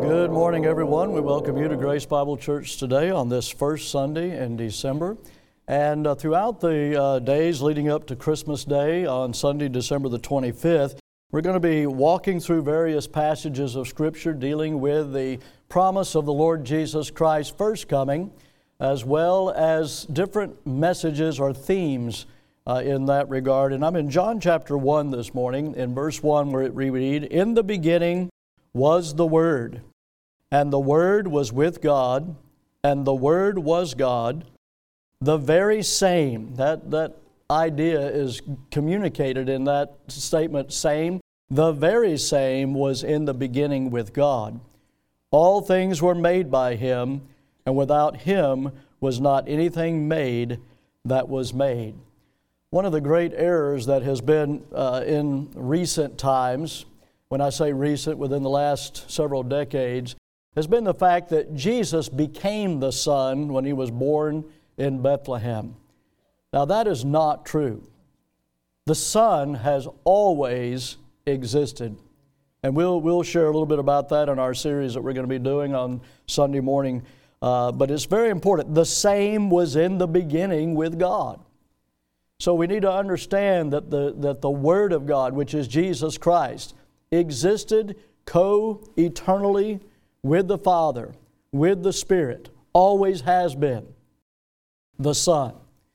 Good morning, everyone. We welcome you to Grace Bible Church today on this first Sunday in December. And throughout the days leading up to Christmas Day on Sunday, December the 25th, we're going to be walking through various passages of Scripture dealing with the promise of the Lord Jesus Christ's first coming, as well as different messages or themes in that regard. And I'm in John chapter 1 this morning, in verse 1, where we read, "In the beginning was the Word, and the Word was with God, and the Word was God, the very same." That idea is communicated in that statement, same. The very same was in the beginning with God. All things were made by Him, and without Him was not anything made that was made. One of the great errors that has been in recent times, when I say recent, within the last several decades, has been the fact that Jesus became the Son when He was born in Bethlehem. Now that is not true. The Son has always existed. And we'll share a little bit about that in our series that we're going to be doing on Sunday morning. But it's very important. The same was in the beginning with God. So we need to understand that the Word of God, which is Jesus Christ, existed co-eternally with the Father, with the Spirit, always has been, the Son.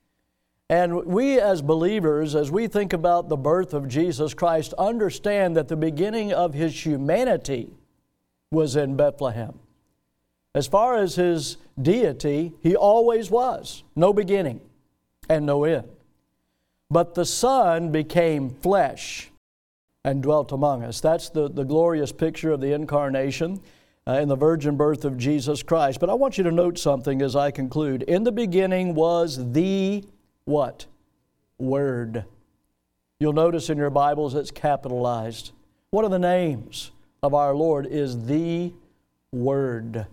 And we as believers, as we think about the birth of Jesus Christ, understand that the beginning of His humanity was in Bethlehem. As far as His deity, He always was, no beginning and no end. But the Son became flesh and dwelt among us. That's the glorious picture of the incarnation and the virgin birth of Jesus Christ. But I want you to note something as I conclude. In the beginning was the what? Word. You'll notice in your Bibles it's capitalized. One of the names of our Lord is the Word.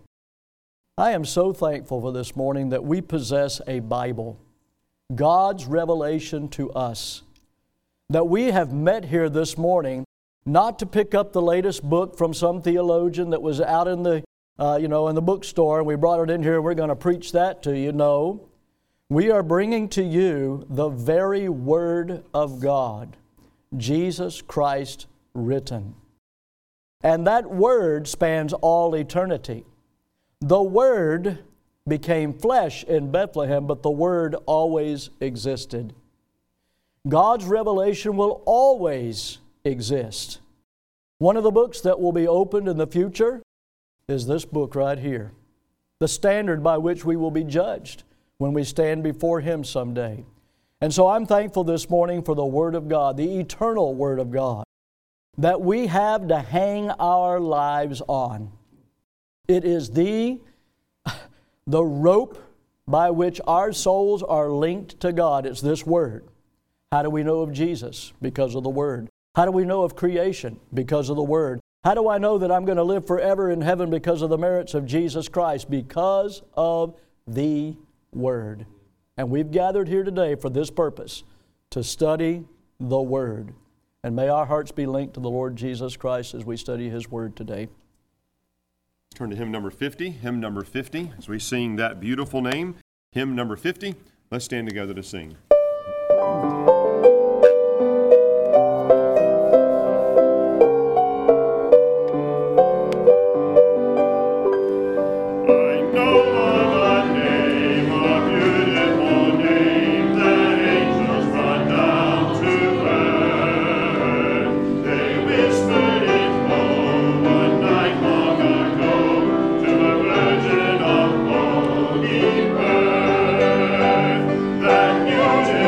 I am so thankful for this morning that we possess a Bible, God's revelation to us, that we have met here this morning not to pick up the latest book from some theologian that was out in the in the bookstore and we brought it in here and we're going to preach that to you. No, we are bringing to you the very Word of God, Jesus Christ written. And that Word spans all eternity. The Word became flesh in Bethlehem, but the Word always existed. God's revelation will always exist. One of the books that will be opened in the future is this book right here, the standard by which we will be judged when we stand before Him someday. And so I'm thankful this morning for the Word of God, the eternal Word of God, that we have to hang our lives on. It is the rope by which our souls are linked to God. It's this Word. How do we know of Jesus? Because of the Word. How do we know of creation? Because of the Word. How do I know that I'm going to live forever in heaven because of the merits of Jesus Christ? Because of the Word. And we've gathered here today for this purpose, to study the Word. And may our hearts be linked to the Lord Jesus Christ as we study His Word today. Turn to hymn number 50, as we sing that beautiful name, hymn number 50. Let's stand together to sing. That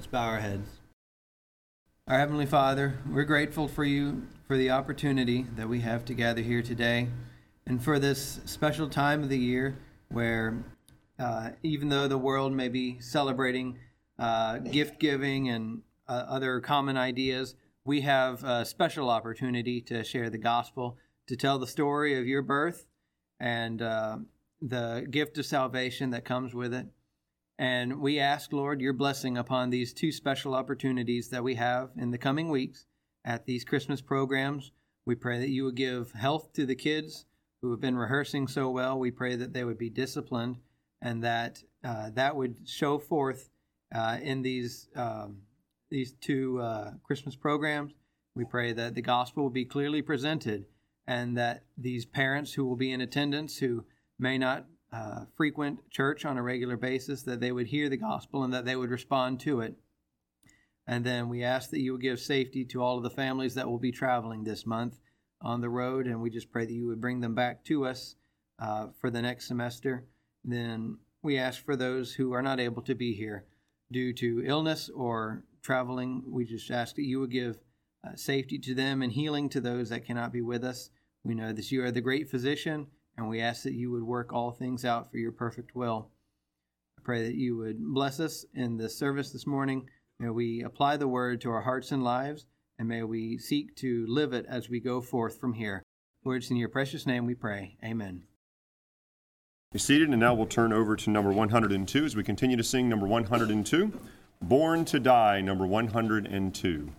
bow our heads. Our Heavenly Father, we're grateful for you for the opportunity that we have to gather here today and for this special time of the year where even though the world may be celebrating gift giving and other common ideas, we have a special opportunity to share the gospel, to tell the story of your birth and the gift of salvation that comes with it. And we ask, Lord, your blessing upon these two special opportunities that we have in the coming weeks at these Christmas programs. We pray that you would give health to the kids who have been rehearsing so well. We pray that they would be disciplined and that that would show forth in these two Christmas programs. We pray that the gospel will be clearly presented and that these parents who will be in attendance who may not frequent church on a regular basis, that they would hear the gospel and that they would respond to it. And then we ask that you would give safety to all of the families that will be traveling this month on the road, and we just pray that you would bring them back to us for the next semester. Then we ask for those who are not able to be here due to illness or traveling. We just ask that you would give safety to them and healing to those that cannot be with us. We know that you are the great physician, and we ask that you would work all things out for your perfect will. I pray that you would bless us in this service this morning. May we apply the word to our hearts and lives, and may we seek to live it as we go forth from here. Lord, it's in your precious name we pray. Amen. Be seated, and now we'll turn over to number 102 as we continue to sing number 102, Born to Die, number 102.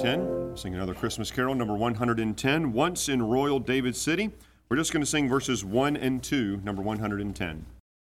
110. Sing another Christmas carol, number 110, Once in Royal David City. We're just going to sing verses 1 and 2, number 110.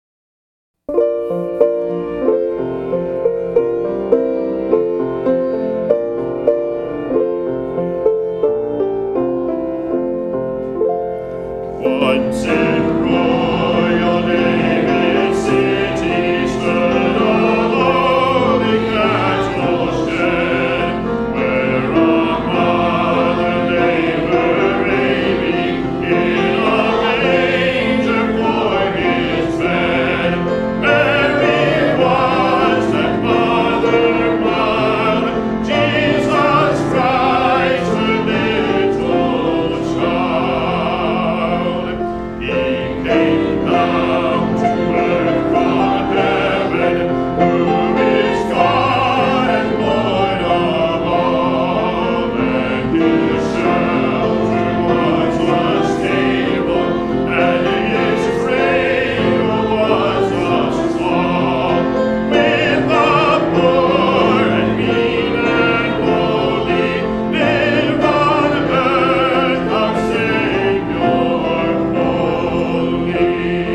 Once in royal David city stood a lowly castle shed, where a mother lay her baby in a manger for his bed. Mary was that mother mild, Jesus Christ, the little child. He came down to earth from heaven, who is God and Lord of all, and his shelter was a stable, and his cradle was a stall. With the poor and mean and lowly, lived on earth our Savior holy.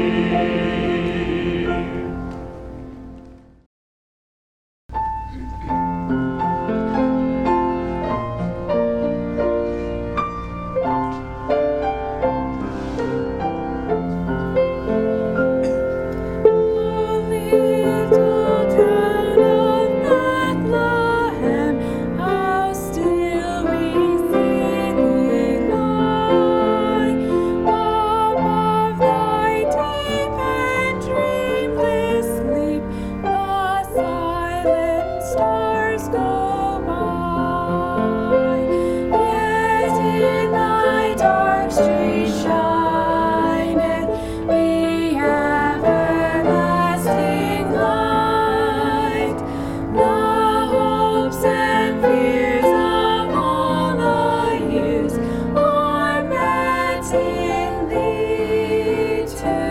Little town of Bethlehem, how still we sing lie. Above thy deep and dreamless sleep, the silent stars go by. Yet in thy dark street shineth the everlasting light. The hopes and fears of all the years are met in thee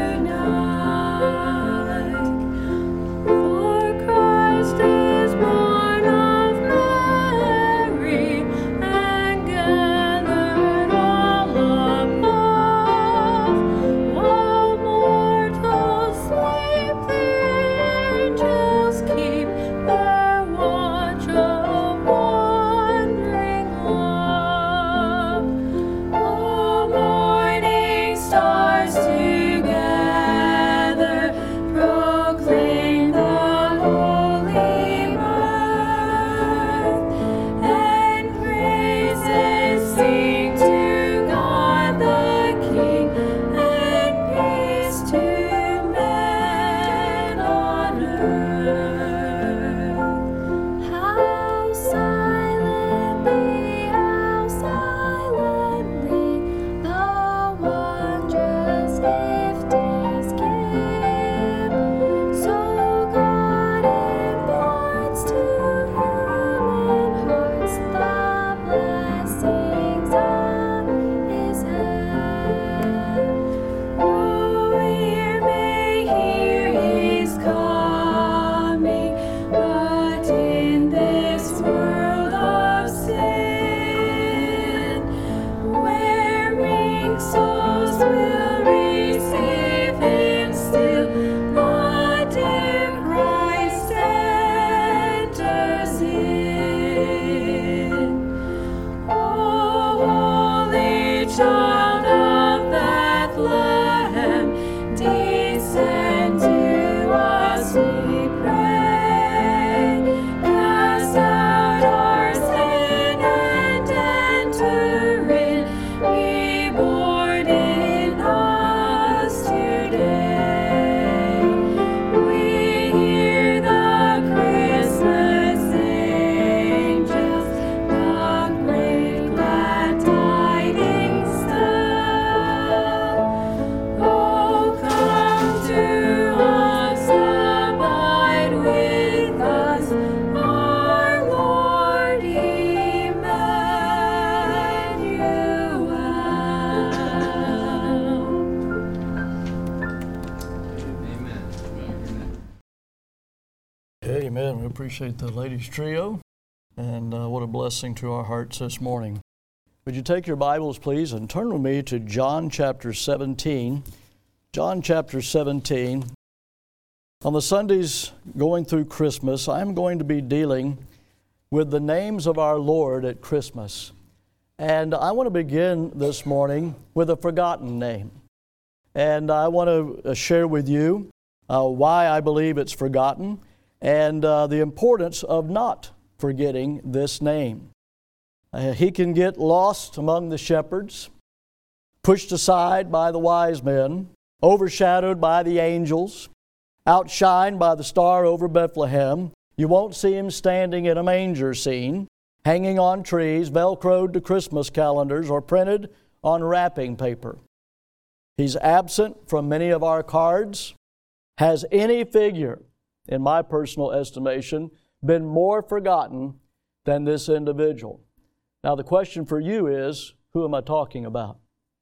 tonight. For Christ is born of Mary, and gathered all above. While mortals sleep, the angels keep their watch of wondering love. All morning stars together proclaim the holy birth, and praises sing to God the King, and peace to men on earth. How silently the wondrous gift is given. So God imparts to human hearts the blessings of His hand. No ear may hear His coming, but in this world of sin, where meek souls will receive Him still, the dear Christ enters in. O holy child of Bethlehem, descend to us, we pray. Cast out our sin and enter in. Be born in us today. We hear the Christmas angels, the great glad tidings tell. Oh, come to us, abide with us, our Lord Emmanuel. Amen. Amen. We appreciate the ladies' trio. And what a blessing to our hearts this morning. Would you take your Bibles, please, and turn with me to John chapter 17. John chapter 17. On the Sundays going through Christmas, I'm going to be dealing with the names of our Lord at Christmas. And I want to begin this morning with a forgotten name. And I want to share with you why I believe it's forgotten and the importance of not forgetting this name. He can get lost among the shepherds, pushed aside by the wise men, overshadowed by the angels, outshined by the star over Bethlehem. You won't see him standing in a manger scene, hanging on trees, velcroed to Christmas calendars, or printed on wrapping paper. He's absent from many of our cards. Has any figure, in my personal estimation, been more forgotten than this individual? Now the question for you is, who am I talking about?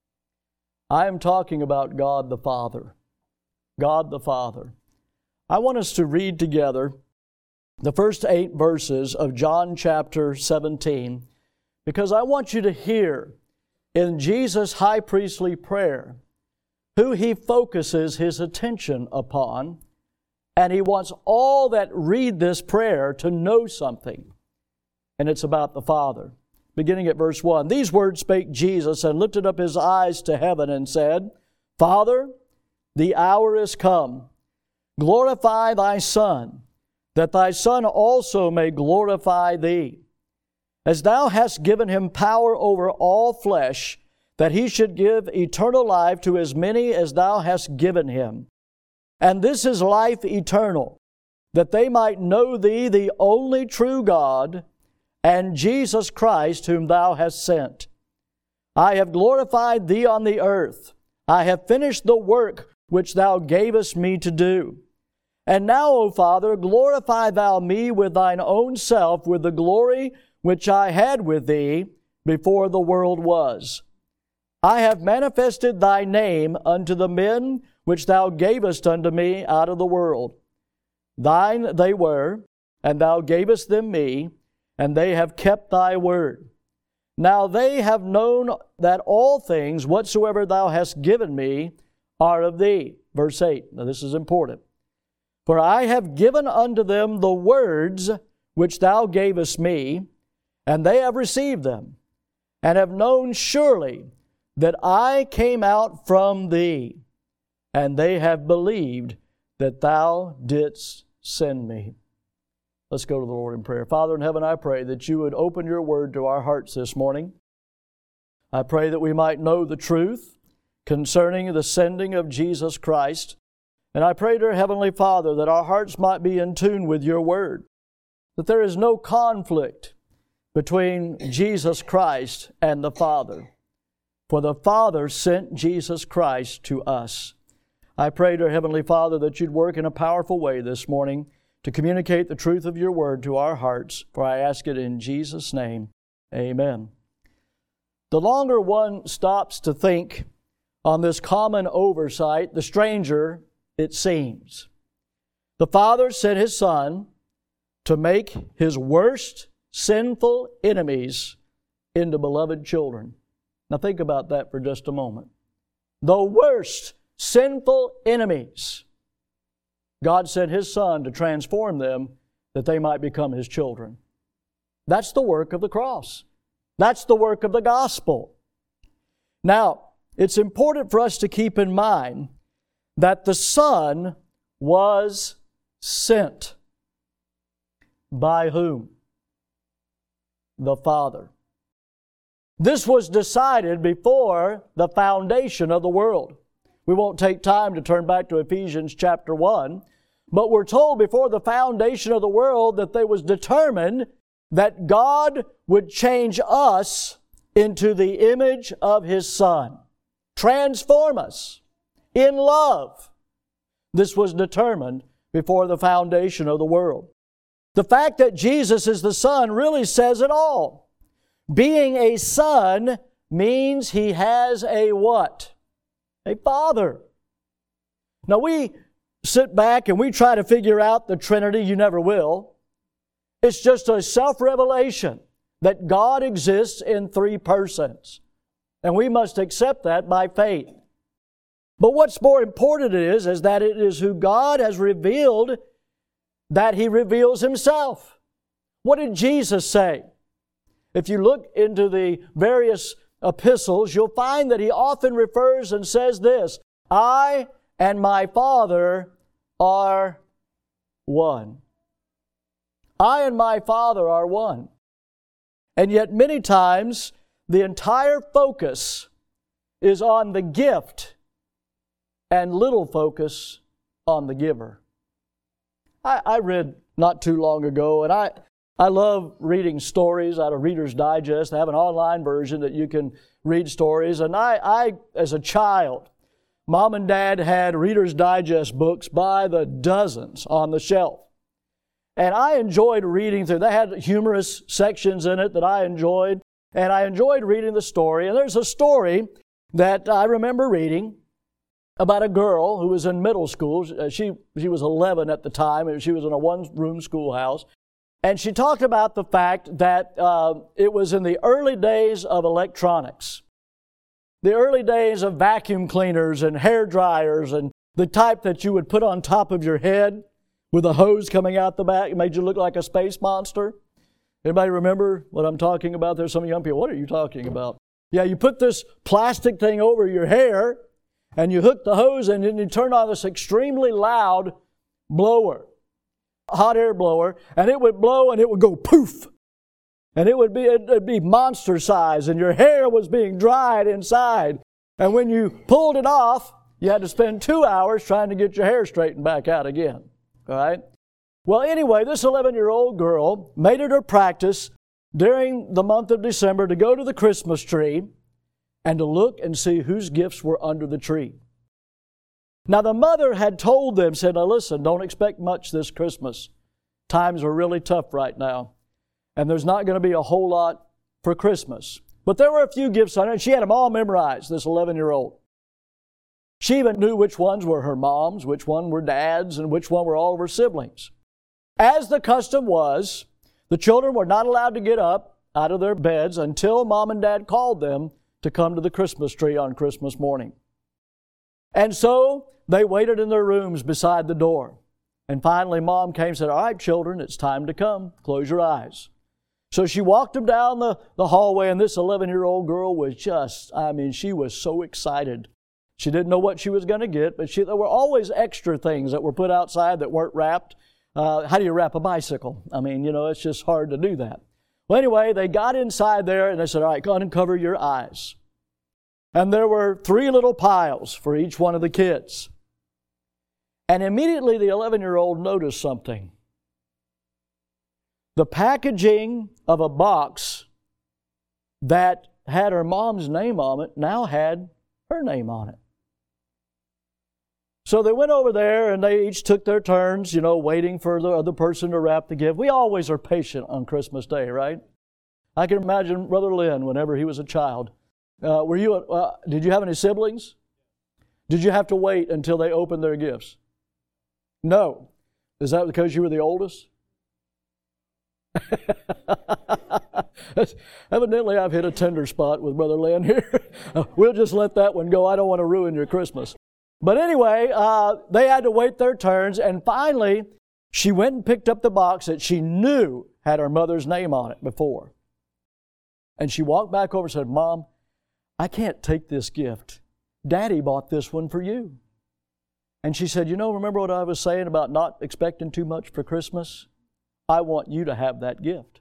I am talking about God the Father. God the Father. I want us to read together the first 8 verses of John chapter 17, because I want you to hear in Jesus' high priestly prayer who He focuses His attention upon, and He wants all that read this prayer to know something, and it's about the Father. Beginning at verse 1, "These words spake Jesus, and lifted up His eyes to heaven, and said, Father, the hour is come. Glorify Thy Son, that Thy Son also may glorify Thee, as Thou hast given Him power over all flesh, that He should give eternal life to as many as Thou hast given Him. And this is life eternal, that they might know Thee, the only true God, and Jesus Christ, whom Thou hast sent. I have glorified Thee on the earth. I have finished the work which Thou gavest me to do. And now, O Father, glorify Thou me with Thine own self, with the glory which I had with Thee before the world was. I have manifested Thy name unto the men which Thou gavest unto me out of the world. Thine they were, and Thou gavest them me, and they have kept Thy word. Now they have known that all things whatsoever Thou hast given me are of Thee." Verse 8. Now this is important. "For I have given unto them the words which Thou gavest me, and they have received them, and have known surely that I came out from Thee, and they have believed that Thou didst send me." Let's go to the Lord in prayer. Father in heaven, I pray that You would open Your word to our hearts this morning. I pray that we might know the truth concerning the sending of Jesus Christ. And I pray, dear Heavenly Father, that our hearts might be in tune with Your word, that there is no conflict between Jesus Christ and the Father. For the Father sent Jesus Christ to us. I pray, dear Heavenly Father, that You'd work in a powerful way this morning to communicate the truth of Your word to our hearts, for I ask it in Jesus' name. Amen. The longer one stops to think on this common oversight, the stranger it seems. The Father sent His Son to make His worst sinful enemies into beloved children. Now think about that for just a moment. The worst sinful enemies. God sent His Son to transform them that they might become His children. That's the work of the cross. That's the work of the gospel. Now, it's important for us to keep in mind that the Son was sent. By whom? The Father. This was decided before the foundation of the world. We won't take time to turn back to Ephesians chapter 1, but we're told before the foundation of the world that it was determined that God would change us into the image of His Son. Transform us in love. This was determined before the foundation of the world. The fact that Jesus is the Son really says it all. Being a son means He has a what? A Father. Now we sit back and we try to figure out the Trinity. You never will. It's just a self-revelation that God exists in three persons. And we must accept that by faith. But what's more important is that it is who God has revealed that He reveals Himself. What did Jesus say? If you look into the various epistles, you'll find that He often refers and says this, I and my Father are one. I and my Father are one. And yet many times the entire focus is on the gift and little focus on the giver. I read not too long ago, and I love reading stories out of Reader's Digest. They have an online version that you can read stories. And I as a child, Mom and Dad had Reader's Digest books by the dozens on the shelf. And I enjoyed reading through. They had humorous sections in it that I enjoyed. And I enjoyed reading the story. And there's a story that I remember reading about a girl who was in middle school. She was 11 at the time, and she was in a one-room schoolhouse. And she talked about the fact that it was in the early days of electronics, the early days of vacuum cleaners and hair dryers, and the type that you would put on top of your head with a hose coming out the back. It made you look like a space monster. Anybody remember what I'm talking about? There's some young people. What are you talking about? Yeah, you put this plastic thing over your hair, and you hook the hose in, and you turn on this extremely loud blower, hot air blower, and it would blow and it would go poof. And it'd be monster size, and your hair was being dried inside. And when you pulled it off, you had to spend 2 hours trying to get your hair straightened back out again. All right? Well, anyway, this 11-year-old girl made it her practice during the month of December to go to the Christmas tree and to look and see whose gifts were under the tree. Now, the mother had told them, said, now listen, don't expect much this Christmas. Times are really tough right now, and there's not going to be a whole lot for Christmas. But there were a few gifts on it, and she had them all memorized, this 11-year-old. She even knew which ones were her mom's, which one were dad's, and which one were all of her siblings. As the custom was, the children were not allowed to get up out of their beds until Mom and Dad called them to come to the Christmas tree on Christmas morning. And so they waited in their rooms beside the door. And finally Mom came and said, all right, children, it's time to come. Close your eyes. So she walked them down the hallway, and this 11-year-old girl was she was so excited. She didn't know what she was going to get, but there were always extra things that were put outside that weren't wrapped. How do you wrap a bicycle? It's just hard to do that. Well, anyway, they got inside there, and they said, all right, go on and cover your eyes. And there were 3 little piles for each one of the kids. And immediately the 11-year-old noticed something. The packaging of a box that had her mom's name on it now had her name on it. So they went over there and they each took their turns, waiting for the other person to wrap the gift. We always are patient on Christmas Day, right? I can imagine Brother Lynn whenever he was a child. Did you have any siblings? Did you have to wait until they opened their gifts? No. Is that because you were the oldest? Evidently, I've hit a tender spot with Brother Lynn here. We'll just let that one go. I don't want to ruin your Christmas. But anyway, they had to wait their turns, and finally, she went and picked up the box that she knew had her mother's name on it before. And she walked back over and said, Mom, I can't take this gift. Daddy bought this one for you. And she said, remember what I was saying about not expecting too much for Christmas? I want you to have that gift.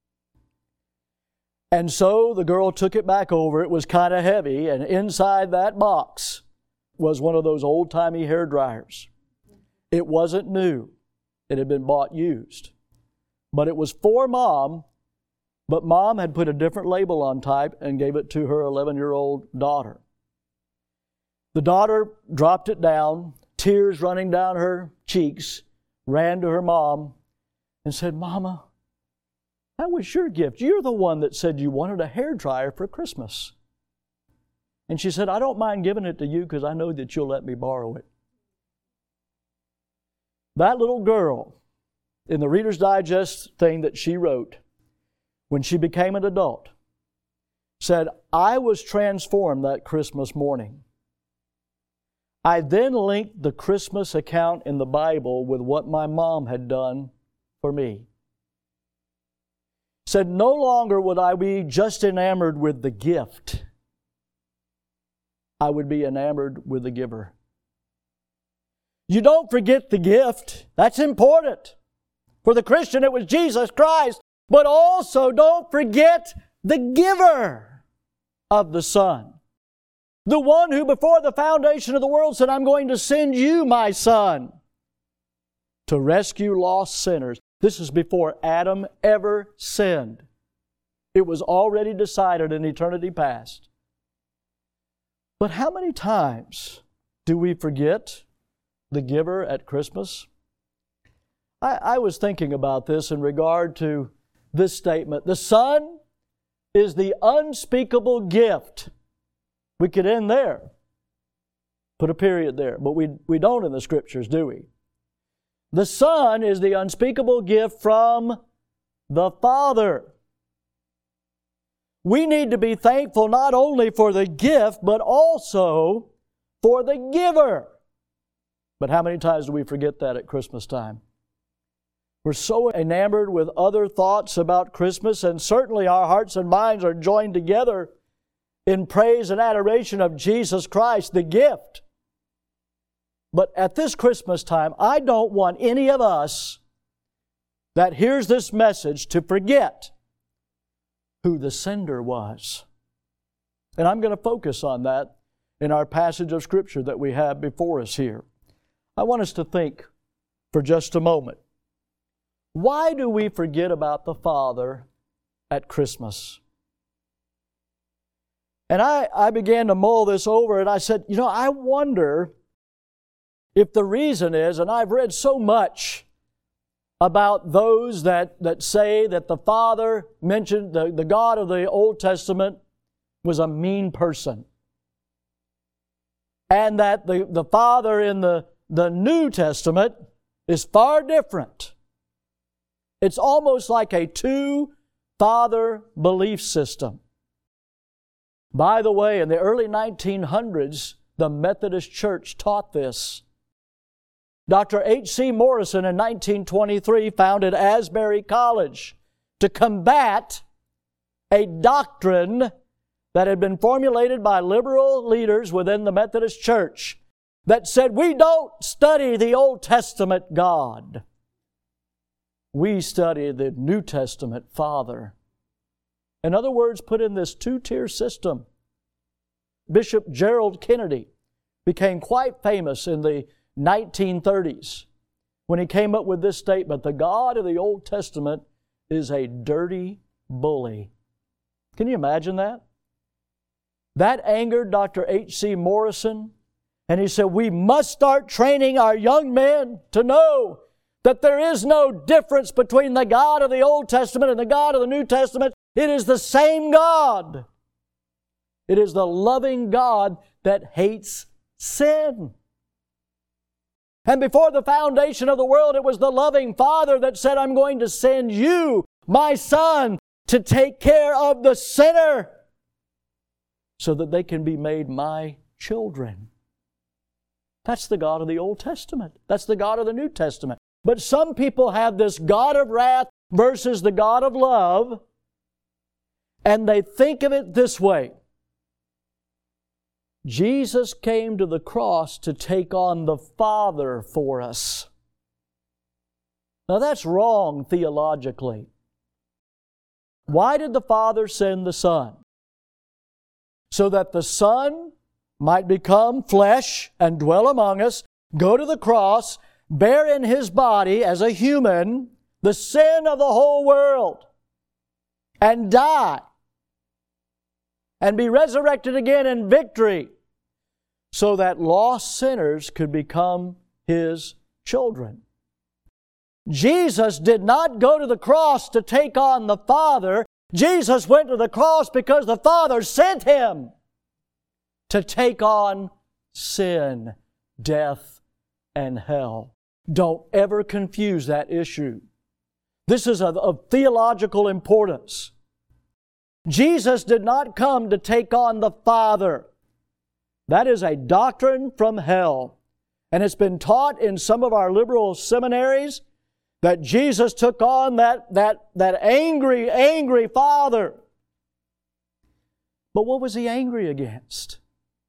And so the girl took it back over. It was kind of heavy, and inside that box was one of those old-timey hair dryers. It wasn't new. It had been bought used. But it was for Mom, but Mom had put a different label on type and gave it to her 11-year-old daughter. The daughter dropped it down, tears running down her cheeks, ran to her mom and said, Mama, that was your gift. You're the one that said you wanted a hair dryer for Christmas. And she said, I don't mind giving it to you because I know that you'll let me borrow it. That little girl in the Reader's Digest thing that she wrote when she became an adult, said, I was transformed that Christmas morning. I then linked the Christmas account in the Bible with what my mom had done for me. Said, no longer would I be just enamored with the gift. I would be enamored with the giver. You don't forget the gift. That's important. For the Christian, it was Jesus Christ. But also don't forget the giver of the Son. The one who before the foundation of the world said, I'm going to send you, my Son, to rescue lost sinners. This is before Adam ever sinned. It was already decided in eternity past. But how many times do we forget the giver at Christmas? I was thinking about this in regard to this statement. The Son is the unspeakable gift. We could end there. Put a period there. But we don't in the Scriptures, do we? The Son is the unspeakable gift from the Father. We need to be thankful not only for the gift, but also for the giver. But how many times do we forget that at Christmas time? We're so enamored with other thoughts about Christmas, and certainly our hearts and minds are joined together in praise and adoration of Jesus Christ, the gift. But at this Christmas time, I don't want any of us that hears this message to forget who the sender was. And I'm going to focus on that in our passage of Scripture that we have before us here. I want us to think for just a moment. Why do we forget about the Father at Christmas? And I began to mull this over, and I said, I wonder if the reason is, and I've read so much about those that say that the Father mentioned, the God of the Old Testament was a mean person. And that the Father in the New Testament is far different. It's almost like a two-father belief system. By the way, in the early 1900s, the Methodist Church taught this. Dr. H.C. Morrison in 1923 founded Asbury College to combat a doctrine that had been formulated by liberal leaders within the Methodist Church that said, we don't study the Old Testament God. We study the New Testament Father. In other words, put in this two-tier system. Bishop Gerald Kennedy became quite famous in the 1930s when he came up with this statement, the God of the Old Testament is a dirty bully. Can you imagine that? That angered Dr. H.C. Morrison, and he said, we must start training our young men to know that there is no difference between the God of the Old Testament and the God of the New Testament. It is the same God. It is the loving God that hates sin. And before the foundation of the world, it was the loving Father that said, I'm going to send you, my Son, to take care of the sinner so that they can be made my children. That's the God of the Old Testament. That's the God of the New Testament. But some people have this God of wrath versus the God of love, and they think of it this way. Jesus came to the cross to take on the Father for us. Now that's wrong theologically. Why did the Father send the Son? So that the Son might become flesh and dwell among us, go to the cross, bear in His body as a human the sin of the whole world, and die, and be resurrected again in victory, so that lost sinners could become His children. Jesus did not go to the cross to take on the Father. Jesus went to the cross because the Father sent Him to take on sin, death, and hell. Don't ever confuse that issue. This is of theological importance. Jesus did not come to take on the Father. That is a doctrine from hell. And it's been taught in some of our liberal seminaries that Jesus took on that angry Father. But what was He angry against?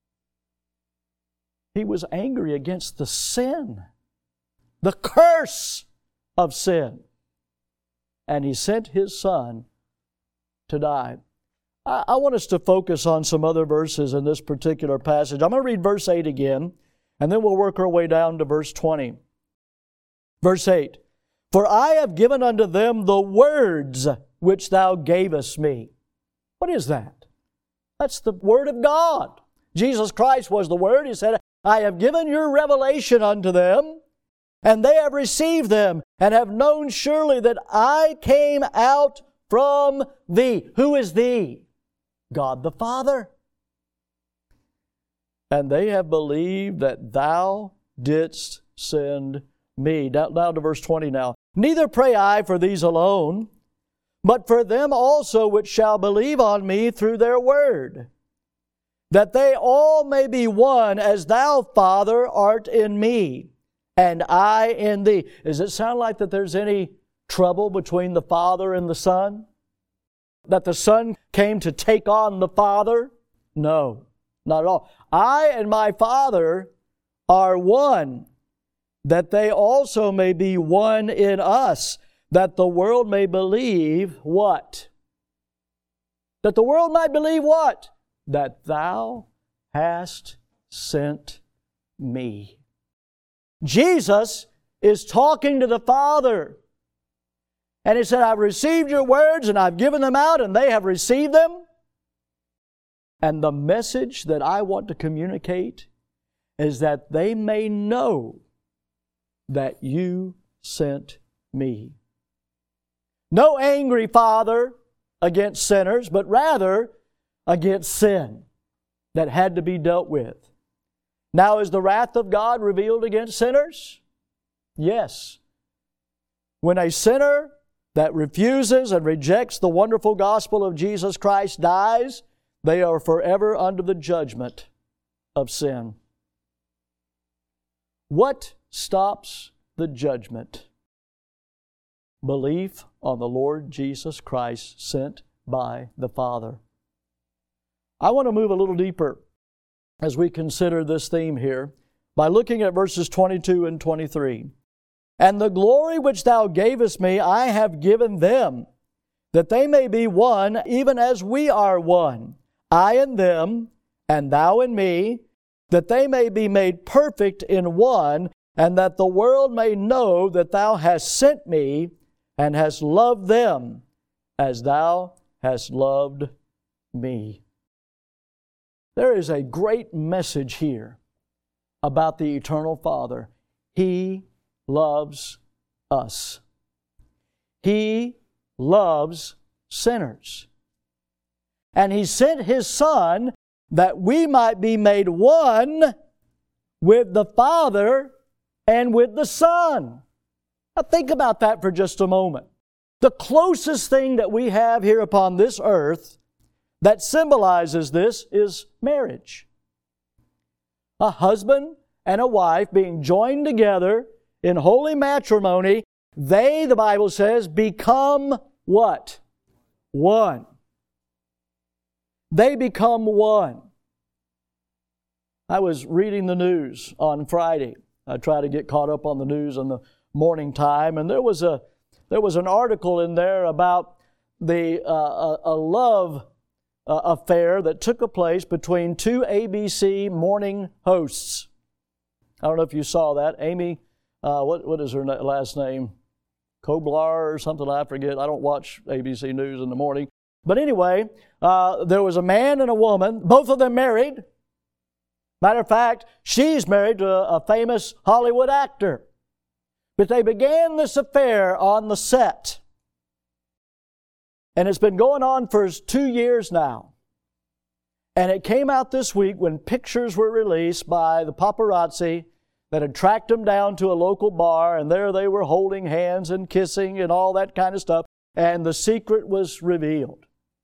He was angry against the sin, the curse of sin. And He sent His Son to die. I want us to focus on some other verses in this particular passage. I'm going to read verse 8 again, and then we'll work our way down to verse 20. Verse 8, "For I have given unto them the words which Thou gavest me." What is that? That's the Word of God. Jesus Christ was the Word. He said, "I have given your revelation unto them, and they have received them, and have known surely that I came out from Thee." Who is Thee? God the Father. "And they have believed that Thou didst send me." Down to verse 20 now. "Neither pray I for these alone, but for them also which shall believe on me through their word, that they all may be one, as Thou, Father, art in me, and I in Thee." Does it sound like that there's any trouble between the Father and the Son? That the Son came to take on the Father? No, not at all. "I and my Father are one, that they also may be one in us, that the world may believe" what? That the world might believe what? "That Thou hast sent me." Jesus is talking to the Father. And He said, "I've received your words and I've given them out, and they have received them. And the message that I want to communicate is that they may know that you sent me." No angry Father against sinners, but rather against sin that had to be dealt with. Now, is the wrath of God revealed against sinners? Yes. When a sinner that refuses and rejects the wonderful gospel of Jesus Christ dies, they are forever under the judgment of sin. What stops the judgment? Belief on the Lord Jesus Christ sent by the Father. I want to move a little deeper as we consider this theme here by looking at verses 22 and 23. "And the glory which Thou gavest me I have given them, that they may be one, even as we are one, I in them, and Thou in me, that they may be made perfect in one, and that the world may know that Thou hast sent me, and hast loved them, as Thou hast loved me." There is a great message here about the Eternal Father. He loves us. He loves sinners. And He sent His Son that we might be made one with the Father and with the Son. Now think about that for just a moment. The closest thing that we have here upon this earth that symbolizes this is marriage. A husband and a wife being joined together in holy matrimony, they, the Bible says, become what? One. They become one. I was reading the news on Friday. I try to get caught up on the news in the morning time, and there was an article in there about a love affair that took place between two ABC morning hosts. I don't know if you saw that. Amy, what is her last name? Koblar or something, I forget. I don't watch ABC News in the morning. But anyway, there was a man and a woman, both of them married. Matter of fact, she's married to a famous Hollywood actor. But they began this affair on the set. And it's been going on for 2 years now. And it came out this week when pictures were released by the paparazzi that had tracked them down to a local bar, and there they were holding hands and kissing and all that kind of stuff, and the secret was revealed.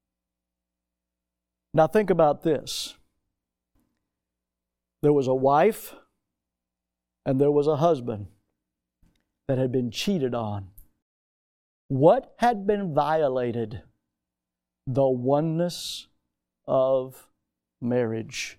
Now think about this. There was a wife and there was a husband that had been cheated on. What had been violated? The oneness of marriage.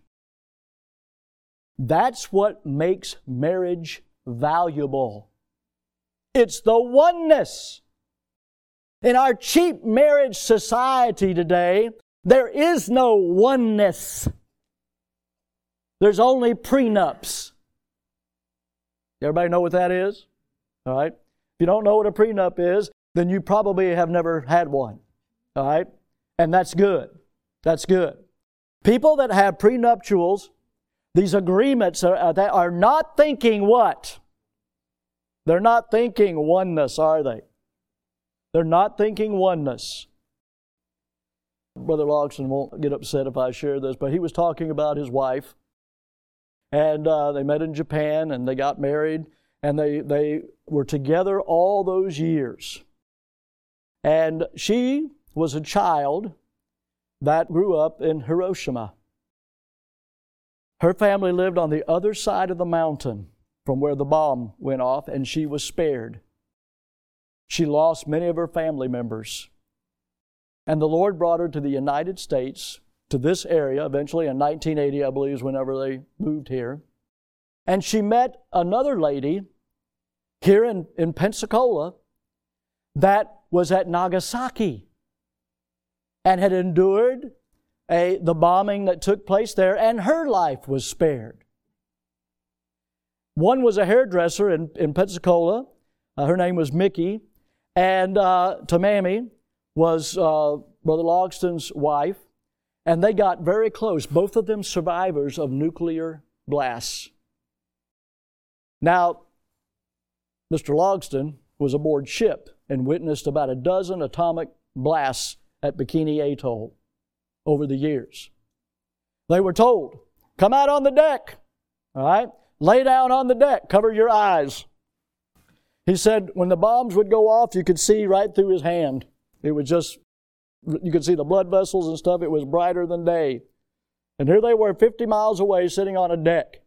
That's what makes marriage valuable. It's the oneness. In our cheap marriage society today, there is no oneness. There's only prenups. Everybody know what that is? All right? If you don't know what a prenup is, then you probably have never had one. All right? And that's good. That's good. People that have prenuptials, these agreements that are not thinking what? They're not thinking oneness, are they? They're not thinking oneness. Brother Logston won't get upset if I share this, but he was talking about his wife. And they met in Japan and they got married. And they were together all those years. And she was a child that grew up in Hiroshima. Her family lived on the other side of the mountain from where the bomb went off, and she was spared. She lost many of her family members. And the Lord brought her to the United States, to this area, eventually in 1980, I believe, is whenever they moved here. And she met another lady here in Pensacola that was at Nagasaki and had endured the bombing that took place there, and her life was spared. One was a hairdresser in Pensacola. Her name was Mickey. And Tamami was Brother Logston's wife. And they got very close, both of them survivors of nuclear blasts. Now, Mr. Logston was aboard ship and witnessed about a dozen atomic blasts at Bikini Atoll over the years. They were told, come out on the deck, all right? Lay down on the deck, cover your eyes. He said when the bombs would go off, you could see right through his hand. It was just, you could see the blood vessels and stuff. It was brighter than day. And here they were 50 miles away sitting on a deck.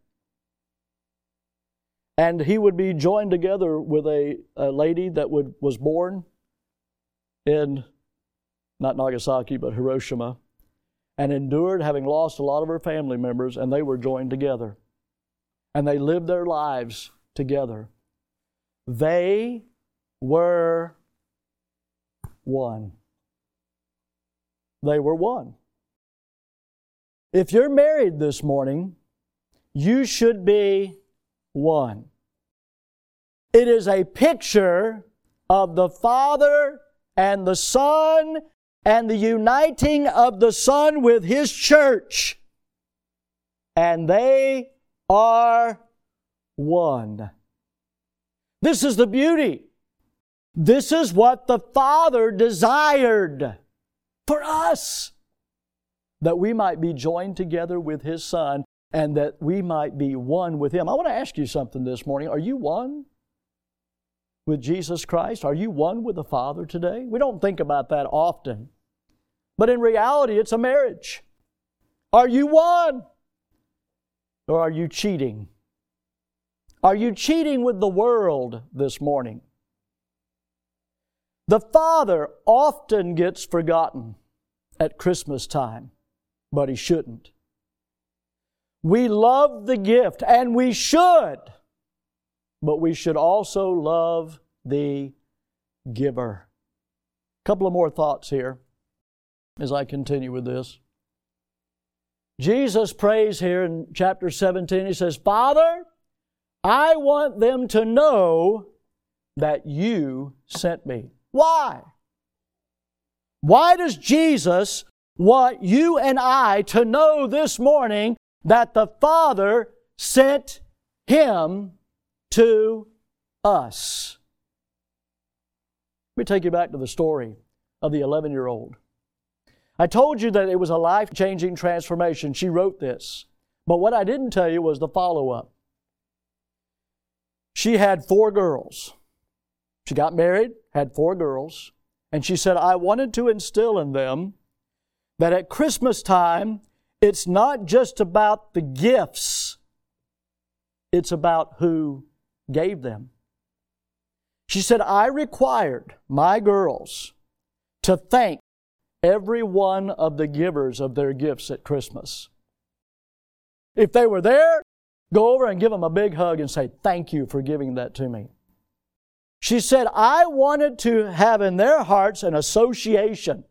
And he would be joined together with a lady that was born in, not Nagasaki, but Hiroshima, and endured, having lost a lot of her family members, and they were joined together. And they lived their lives together. They were one. They were one. If you're married this morning, you should be one. It is a picture of the Father and the Son and the uniting of the Son with His church. And they are one. This is the beauty. This is what the Father desired for us, that we might be joined together with His Son and that we might be one with Him. I want to ask you something this morning. Are you one with Jesus Christ? Are you one with the Father today? We don't think about that often. But in reality, it's a marriage. Are you one? Or are you cheating? Are you cheating with the world this morning? The Father often gets forgotten at Christmas time, but He shouldn't. We love the gift, and we should, but we should also love the giver. A couple of more thoughts here as I continue with this. Jesus prays here in chapter 17. He says, Father, I want them to know that You sent Me. Why? Why does Jesus want you and I to know this morning that the Father sent Him to us? Let me take you back to the story of the 11-year-old. I told you that it was a life-changing transformation. She wrote this. But what I didn't tell you was the follow-up. she had 4 girls. She got married, had 4 girls, and she said, I wanted to instill in them that at Christmas time, it's not just about the gifts, it's about who gave them. She said, I required my girls to thank every one of the givers of their gifts at Christmas. If they were there, go over and give them a big hug and say, thank you for giving that to me. She said, I wanted to have in their hearts an association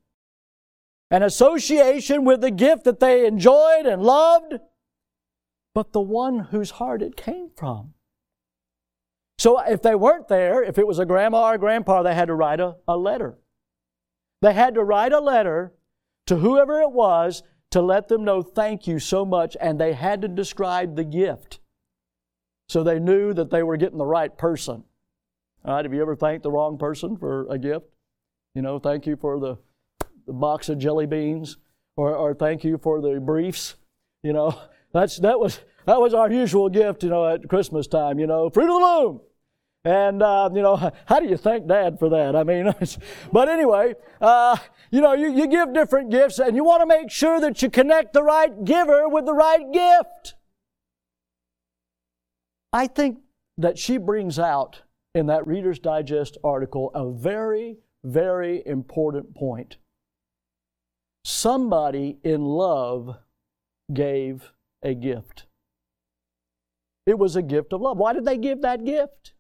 with the gift that they enjoyed and loved, but the one whose heart it came from. So if they weren't there, if it was a grandma or grandpa, they had to write a letter. They had to write a letter to whoever it was to let them know thank you so much, and they had to describe the gift so they knew that they were getting the right person. All right, have you ever thanked the wrong person for a gift? You know, thank you for the box of jelly beans, or thank you for the briefs. You know, that was our usual gift, you know, at Christmas time, you know, fruit of the loom. And, you know, how do you thank Dad for that? I mean, but anyway, you know, you give different gifts, and you want to make sure that you connect the right giver with the right gift. I think that she brings out in that Reader's Digest article a very, very important point. Somebody in love gave a gift. It was a gift of love. Why did they give that gift?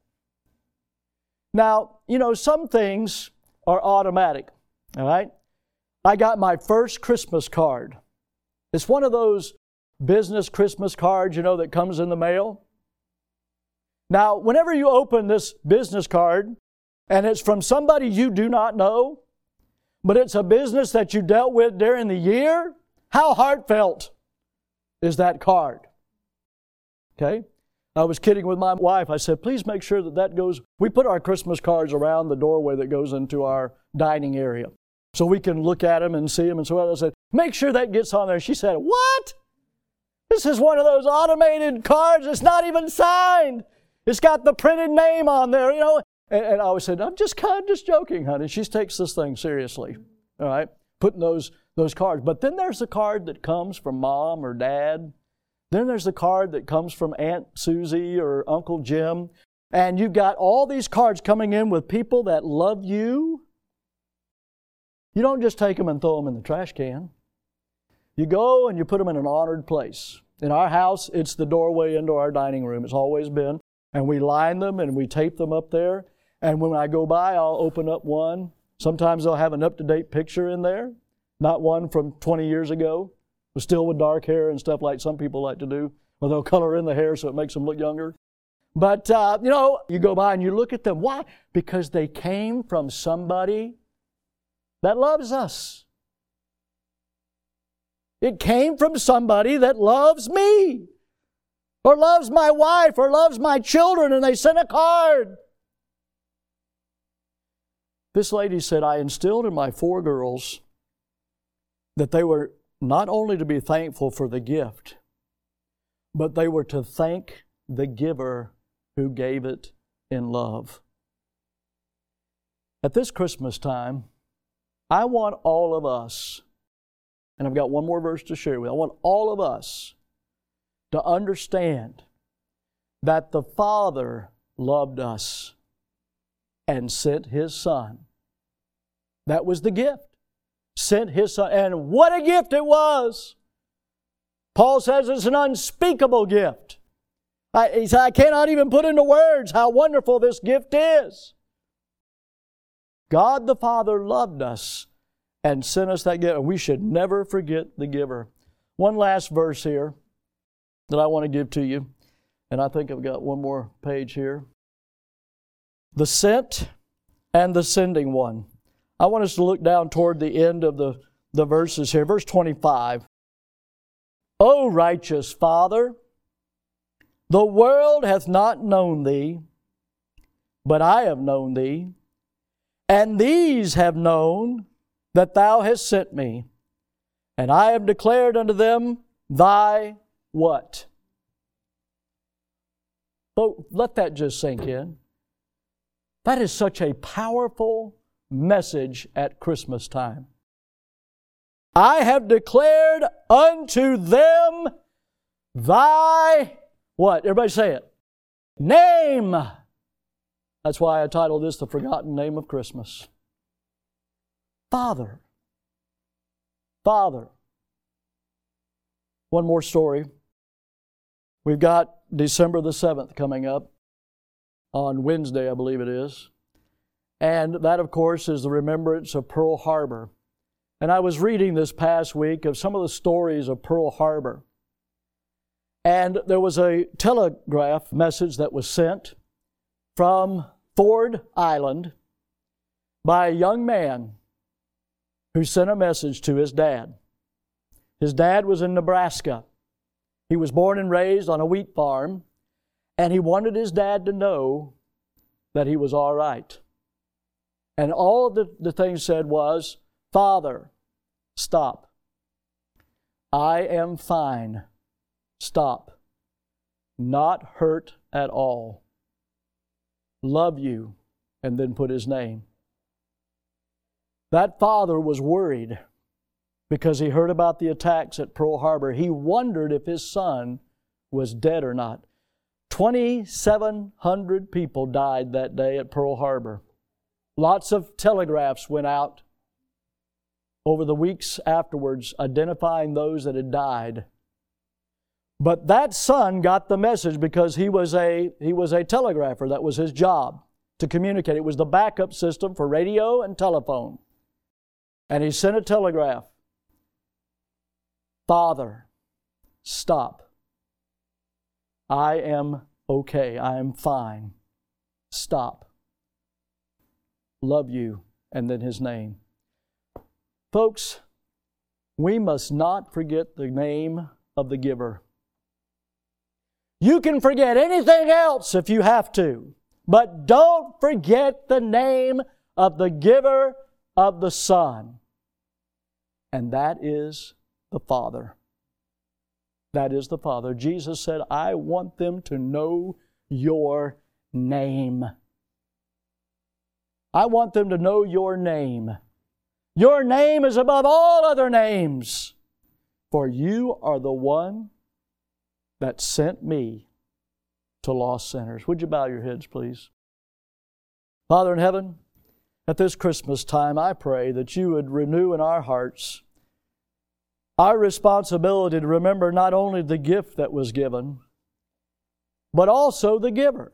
Now, you know, some things are automatic, all right? I got my first Christmas card. It's one of those business Christmas cards, you know, that comes in the mail. Now, whenever you open this business card, and it's from somebody you do not know, but it's a business that you dealt with during the year, how heartfelt is that card? Okay? I was kidding with my wife. I said, please make sure that goes. We put our Christmas cards around the doorway that goes into our dining area so we can look at them and see them and so on. I said, make sure that gets on there. She said, what? This is one of those automated cards. It's not even signed. It's got the printed name on there, you know. And I always said, I'm just joking, honey. She takes this thing seriously, all right, putting those cards. But then there's the card that comes from Mom or Dad. Then there's the card that comes from Aunt Susie or Uncle Jim. And you've got all these cards coming in with people that love you. You don't just take them and throw them in the trash can. You go and you put them in an honored place. In our house, it's the doorway into our dining room. It's always been. And we line them and we tape them up there. And when I go by, I'll open up one. Sometimes they'll have an up-to-date picture in there. Not one from 20 years ago. Still with dark hair and stuff like some people like to do. Or they'll color in the hair so it makes them look younger. But, you know, you go by and you look at them. Why? Because they came from somebody that loves us. It came from somebody that loves me. Or loves my wife, or loves my children, and they sent a card. This lady said, I instilled in my 4 girls that they were not only to be thankful for the gift, but they were to thank the giver who gave it in love. At this Christmas time, I want all of us, and I've got one more verse to share with you, I want all of us to understand that the Father loved us and sent His Son. That was the gift. Sent His Son. And what a gift it was! Paul says it's an unspeakable gift. He said, I cannot even put into words how wonderful this gift is. God the Father loved us and sent us that gift. And we should never forget the giver. One last verse here that I want to give to you. And I think I've got one more page here. The sent and the sending one. I want us to look down toward the end of the verses here. Verse 25. O righteous Father, the world hath not known Thee, but I have known Thee, and these have known that Thou hast sent me, and I have declared unto them Thy what? Let that just sink in. That is such a powerful message at Christmas time. I have declared unto them thy, what? Everybody say it. Name. That's why I titled this The Forgotten Name of Christmas. Father. Father. One more story. We've got December the 7th coming up on Wednesday, I believe it is. And that, of course, is the remembrance of Pearl Harbor. And I was reading this past week of some of the stories of Pearl Harbor. And there was a telegraph message that was sent from Ford Island by a young man who sent a message to his dad. His dad was in Nebraska. He was born and raised on a wheat farm, and he wanted his dad to know that he was all right. And all the thing said was, Father, stop. I am fine. Stop. Not hurt at all. Love you. And then put his name. That father was worried because he heard about the attacks at Pearl Harbor. He wondered if his son was dead or not. 2,700 people died that day at Pearl Harbor. Lots of telegraphs went out over the weeks afterwards identifying those that had died. But that son got the message because he was a telegrapher. That was his job, to communicate. It was the backup system for radio and telephone. And he sent a telegraph. Father, stop. I am okay. I am fine. Stop. Love you. And then his name. Folks, we must not forget the name of the giver. You can forget anything else if you have to, but don't forget the name of the giver of the Son. And that is the Father. That is the Father. Jesus said, I want them to know your name. I want them to know your name. Your name is above all other names, for you are the one that sent me to lost sinners. Would you bow your heads, please? Father in heaven, at this Christmas time, I pray that you would renew in our hearts our responsibility to remember not only the gift that was given, but also the giver.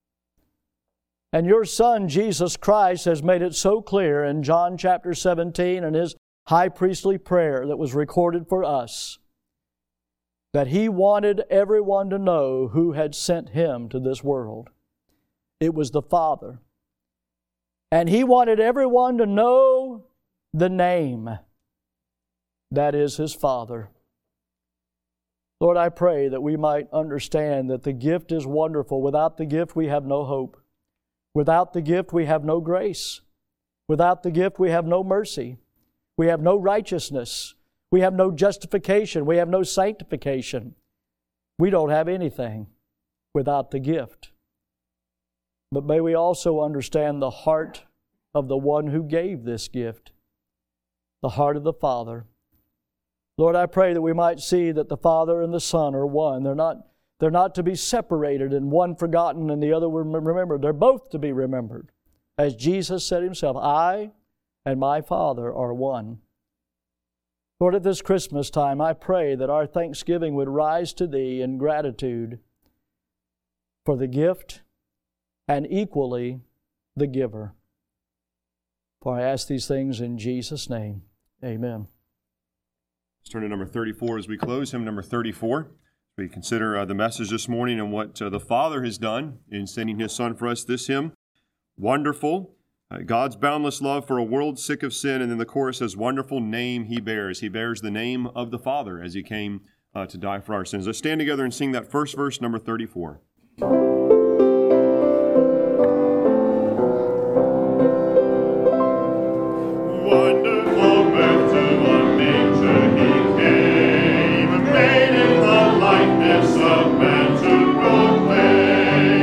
And your Son, Jesus Christ, has made it so clear in John chapter 17 and his high priestly prayer that was recorded for us that He wanted everyone to know who had sent Him to this world. It was the Father. And He wanted everyone to know the name. That is His Father. Lord, I pray that we might understand that the gift is wonderful. Without the gift, we have no hope. Without the gift, we have no grace. Without the gift, we have no mercy. We have no righteousness. We have no justification. We have no sanctification. We don't have anything without the gift. But may we also understand the heart of the one who gave this gift, the heart of the Father. Lord, I pray that we might see that the Father and the Son are one. They're not to be separated and one forgotten and the other remembered. They're both to be remembered. As Jesus said Himself, I and my Father are one. Lord, at this Christmas time, I pray that our thanksgiving would rise to Thee in gratitude for the gift and equally the giver. For I ask these things in Jesus' name. Amen. Let's turn to number 34 as we close. Hymn number 34. We consider the message this morning and what the Father has done in sending His Son for us. This hymn, wonderful. God's boundless love for a world sick of sin. And then the chorus says, wonderful name He bears. He bears the name of the Father as He came to die for our sins. Let's stand together and sing that first verse, number 34. Wonderful birth to a manger He came, made in the likeness of man to proclaim.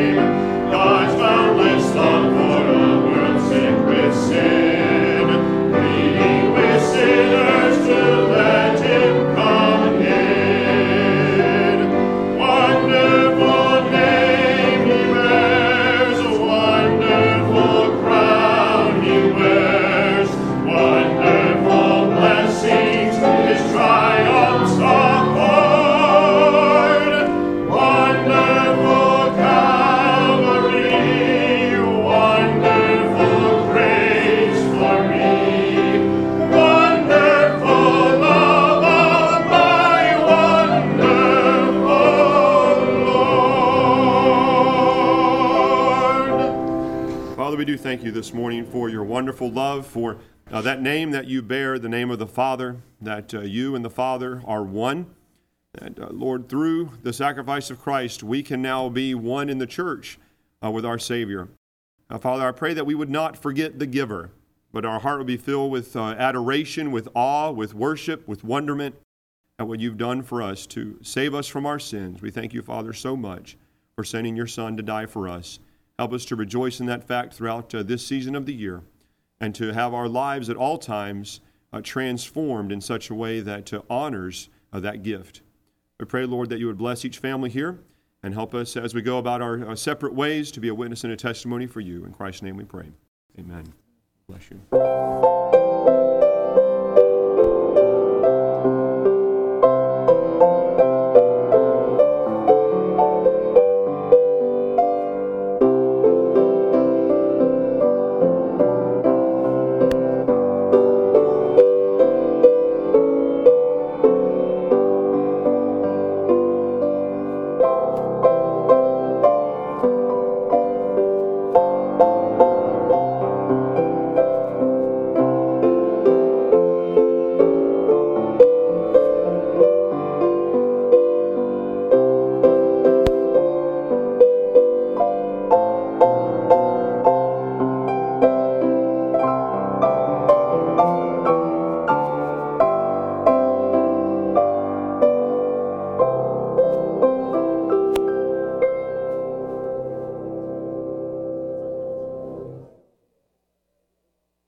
thank you this morning for your wonderful love, for that name that you bear, the name of the Father, that you and the Father are one. And Lord, through the sacrifice of Christ, we can now be one in the church with our Savior. Father, I pray that we would not forget the giver, but our heart would be filled with adoration, with awe, with worship, with wonderment at what you've done for us to save us from our sins. We thank you, Father, so much for sending your Son to die for us. Help us to rejoice in that fact throughout this season of the year, and to have our lives at all times transformed in such a way that honors that gift. We pray, Lord, that you would bless each family here and help us as we go about our separate ways to be a witness and a testimony for you. In Christ's name we pray. Amen. Bless you.